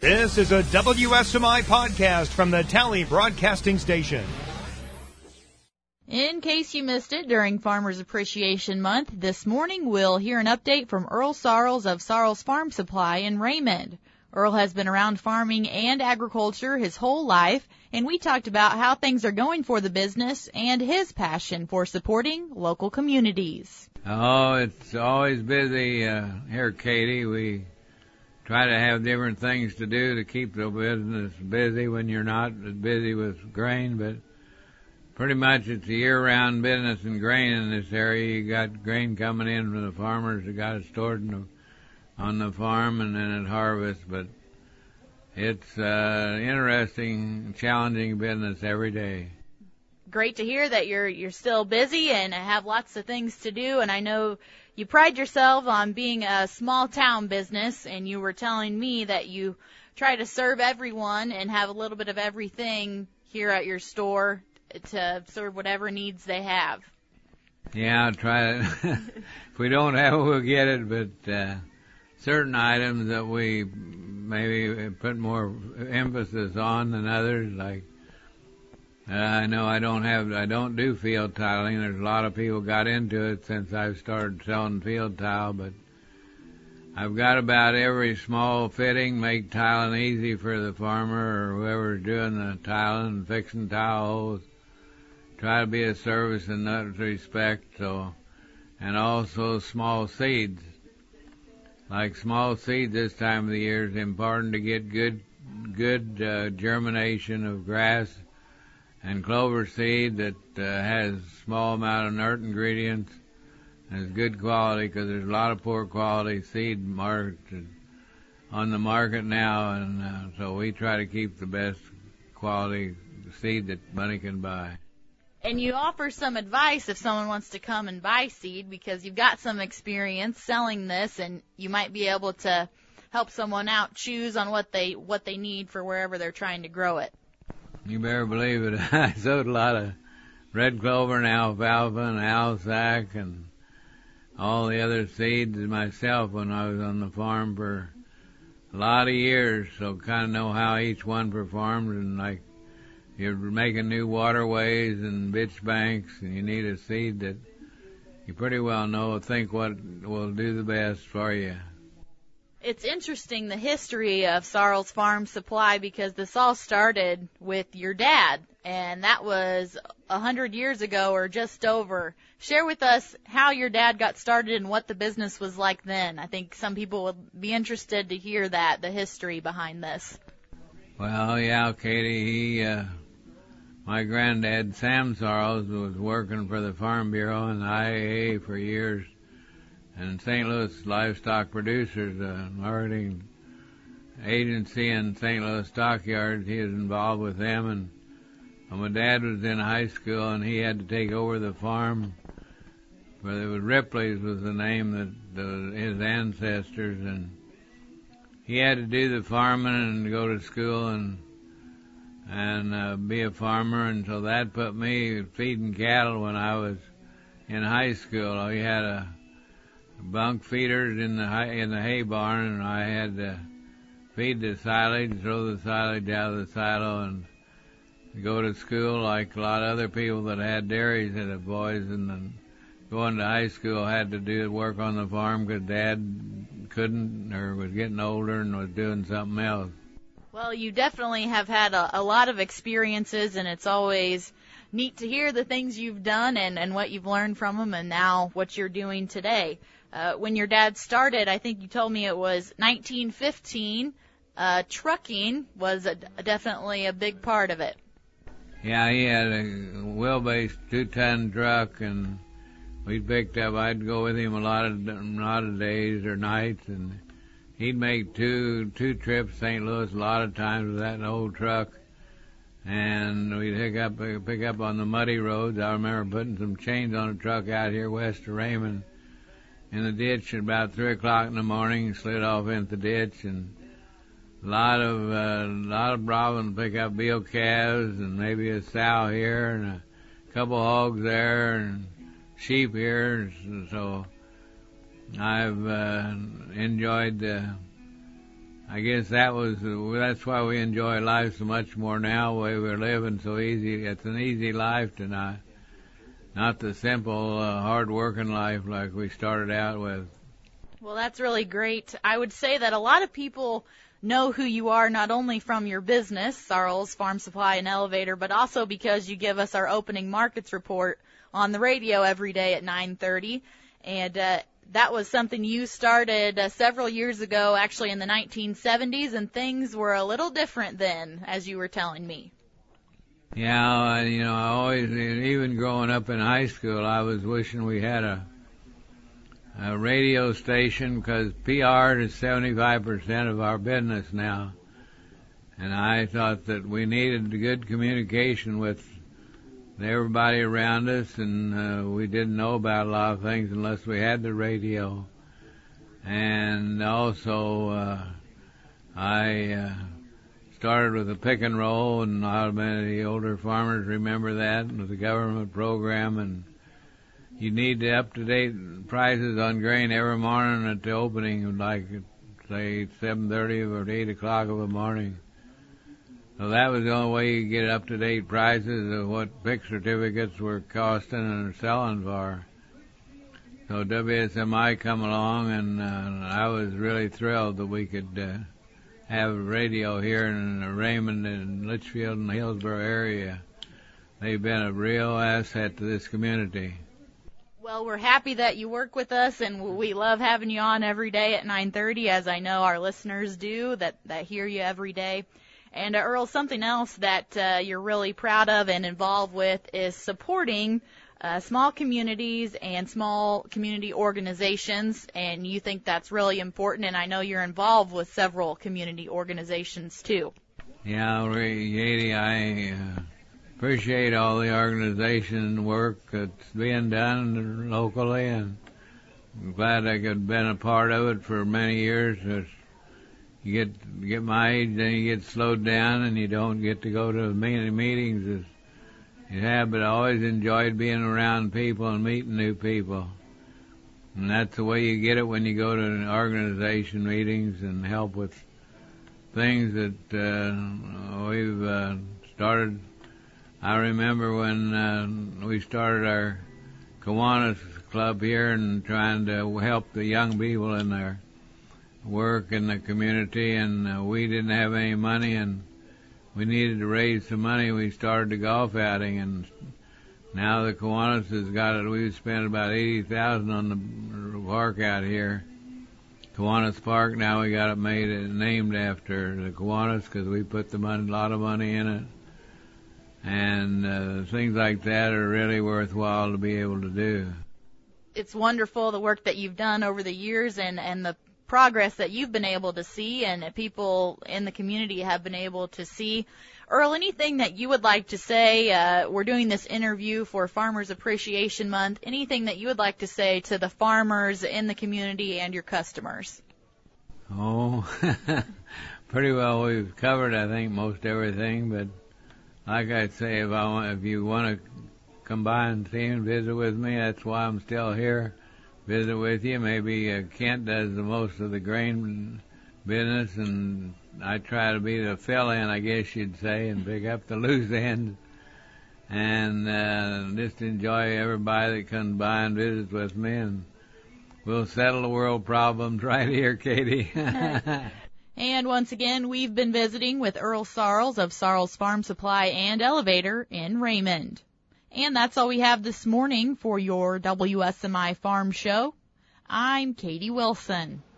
This is a WSMI podcast from the Tally Broadcasting Station. In case you missed it during Farmers Appreciation Month, this morning we'll hear an update from Earl Sarles of Sarles Farm Supply in Raymond. Earl has been around farming and agriculture his whole life, and we talked about how things are going for the business and his passion for supporting local communities. Oh, it's always busy here, Katie. We try to have different things to do to keep the business busy when you're not as busy with grain, but pretty much it's a year-round business in grain in this area. You got grain coming in from the farmers that got it stored on the farm and then at harvest, but it's interesting, challenging business every day. Great to hear that you're still busy and have lots of things to do, and I know you pride yourself on being a small town business, and you were telling me that you try to serve everyone and have a little bit of everything here at your store to serve whatever needs they have. Yeah, I'll try it. If we don't have it, we'll get it, but certain items that we maybe put more emphasis on than others, like I know I don't do field tiling. There's a lot of people got into it since I've started selling field tile, but I've got about every small fitting, make tiling easy for the farmer or whoever's doing the tiling and fixing tile holes. Try to be a service in that respect, and also small seeds. Like small seeds this time of the year is important to get good germination of grass and clover seed that has small amount of inert ingredients and is good quality, because there's a lot of poor quality seed on the market now, and so we try to keep the best quality seed that money can buy. And you offer some advice if someone wants to come and buy seed, because you've got some experience selling this, and you might be able to help someone out choose on what they need for wherever they're trying to grow it. You better believe it. I sowed a lot of red clover and alfalfa and alsac and all the other seeds myself when I was on the farm for a lot of years, so kind of know how each one performs. And like you're making new waterways and ditch banks, and you need a seed that you pretty well think what will do the best for you. It's interesting, the history of Sarles Farm Supply, because this all started with your dad, and that was 100 years ago or just over. Share with us how your dad got started and what the business was like then. I think some people would be interested to hear that, the history behind this. Well, yeah, Katie, my granddad, Sam Sarles, was working for the Farm Bureau and the IAA for years, and St. Louis Livestock Producers, a marketing agency in St. Louis Stockyards. He was involved with them, and when my dad was in high school and he had to take over the farm, where it was Ripley's was the name that his ancestors, and he had to do the farming and go to school and be a farmer, and so that put me feeding cattle when I was in high school. We had a bunk feeders in the hay barn, and I had to feed the silage, throw the silage out of the silo, and go to school like a lot of other people that had dairies and the boys, and then going to high school had to do work on the farm because Dad couldn't or was getting older and was doing something else. Well, you definitely have had a lot of experiences, and it's always neat to hear the things you've done and what you've learned from them, and now what you're doing today. When your dad started, I think you told me it was 1915, trucking was definitely a big part of it. Yeah, he had a wheelbase 2-ton truck, and I'd go with him a lot of days or nights, and he'd make two trips to St. Louis a lot of times with that old truck, and we'd pick up on the muddy roads. I remember putting some chains on a truck out here west of Raymond in the ditch at about 3 o'clock in the morning, slid off into the ditch, and a lot of problems, pick up veal calves and maybe a sow here and a couple hogs there and sheep here. So I've enjoyed I guess that's why we enjoy life so much more now, the way we're living so easy. It's an easy life tonight, not the simple, hard-working life like we started out with. Well, that's really great. I would say that a lot of people know who you are not only from your business, Sarles Farm Supply and Elevator, but also because you give us our opening markets report on the radio every day at 9:30. And that was something you started several years ago, actually in the 1970s, and things were a little different then, as you were telling me. Yeah, I always, even growing up in high school, I was wishing we had a radio station, because PR is 75% of our business now. And I thought that we needed good communication with everybody around us, and we didn't know about a lot of things unless we had the radio. And also, I started with a pick and roll, and a lot of the older farmers remember that. It was a government program, and you need the up-to-date prices on grain every morning at the opening, like, say, 7:30 or 8 o'clock of the morning. So that was the only way you could get up-to-date prices of what pick certificates were costing and selling for. So WSMI come along, and I was really thrilled that we could have radio here in Raymond and Litchfield and Hillsborough area. They've been a real asset to this community. Well, we're happy that you work with us, and we love having you on every day at 9:30, as I know our listeners do that hear you every day. And Earl, something else that you're really proud of and involved with is supporting small communities and small community organizations, and you think that's really important, and I know you're involved with several community organizations too. Yeah, Katie, I appreciate all the organization work that's being done locally, and I'm glad I could have been a part of it for many years. You get my age, then you get slowed down, and you don't get to go to as many meetings as you have, but I always enjoyed being around people and meeting new people. And that's the way you get it when you go to organization meetings and help with things that we've started. I remember when we started our Kiwanis Club here and trying to help the young people in their work in the community, and we didn't have any money, and we needed to raise some money. We started the golf outing, and now the Kiwanis has got it. We've spent about $80,000 on the park out here, Kiwanis Park. Now we got it named after the Kiwanis because we put a lot of money in it. And things like that are really worthwhile to be able to do. It's wonderful, the work that you've done over the years and the progress that you've been able to see and people in the community have been able to see. Earl, anything that you would like to say? We're doing this interview for Farmers Appreciation Month. Anything that you would like to say to the farmers in the community and your customers? Oh, pretty well we've covered, I think, most everything, but like I say, if you want to come by and see and visit with me, that's why I'm still here. Visit with you. Maybe Kent does the most of the grain business, and I try to be the fill-in, I guess you'd say, and pick up the loose ends. And just enjoy everybody that comes by and visits with me, and we'll settle the world problems right here, Katie. And once again, we've been visiting with Earl Sarles of Sarles Farm Supply and Elevator in Raymond. And that's all we have this morning for your WSMI Farm Show. I'm Katie Wilson.